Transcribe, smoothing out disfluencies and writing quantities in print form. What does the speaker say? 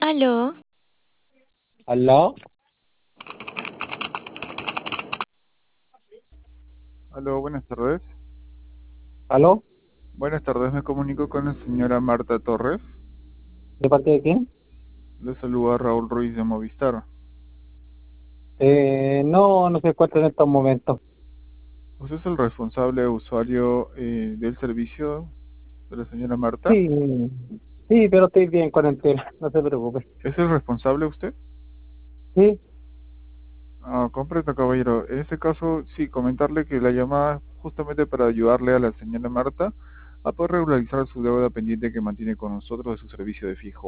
Aló, ¿Aló? Aló, buenas tardes. ¿Aló? Buenas tardes, me comunico con la señora Marta Torres. ¿De parte de quién? Le saluda Raúl Ruiz de Movistar. No, no se encuentra en estos momentos. ¿Usted es el responsable usuario del servicio de la señora Marta? Sí, sí, pero estoy bien con entera, no se preocupe. ¿Es el responsable usted? Sí, Ah, comprendo, caballero. En este caso, sí, comentarle que la llamada es justamente para ayudarle a la señora Marta a poder regularizar su deuda pendiente que mantiene con nosotros de su servicio de fijo.